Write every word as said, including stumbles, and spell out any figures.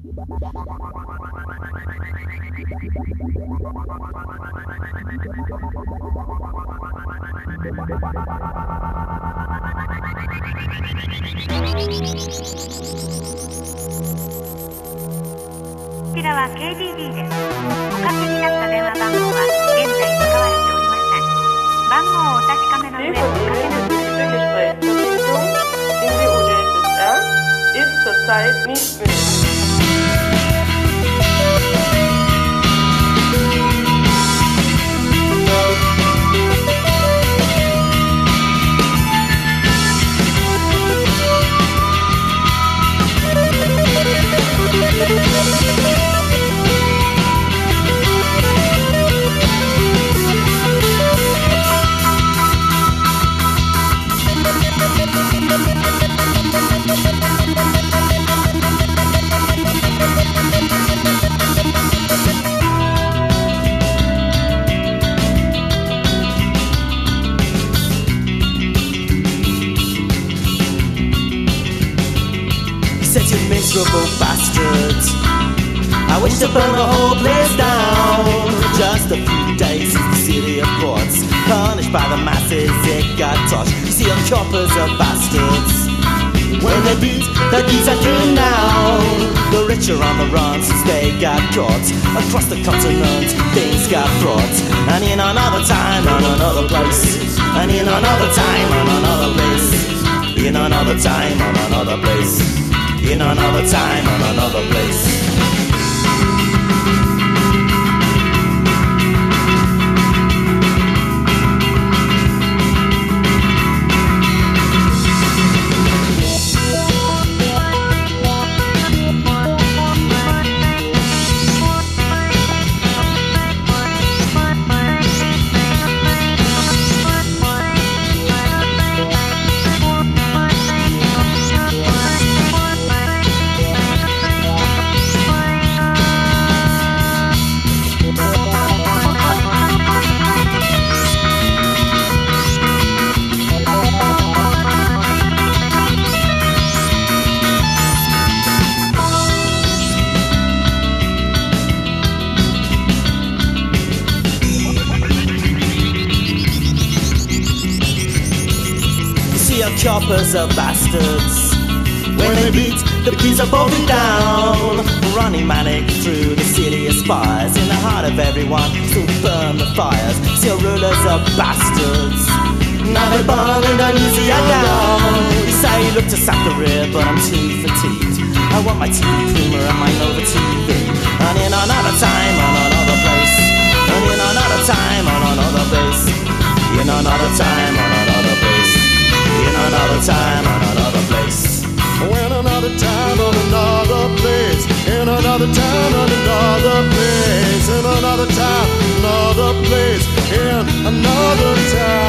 こちらは ケーディーディー です。おかけになった電話番号は現在使われておりません。番号をお確かめの上おかけなさい。 In die U D S S R ist zurzeit nicht möglich. Said you miserable bastards, I wish to burn the whole place down. Just a few days since the city of ports, punished by the masses, it got touched. You see, our coppers are bastards. When they beat the geezer king now, the rich are on the run since they got caught. Across the continent, things got fraught. And in another time, on another place. And in another time, on another place. In another time, on another place. In another time, on another place. Choppers are bastards. When they beat, the keys are bolted down. Running manic through the city of spies. In the heart of everyone, still burn the fires. Still rulers are bastards. Now they burn Indonesia down. You say you look to sack the rear, but I'm too fatigued. I want my T V creamer and my Nova T V. And in another time, on another place. And in another time, on another place. In another time, on another place. In another time, on another place. When another time, on another place. In another time, on another place. In another time, another place. In another time.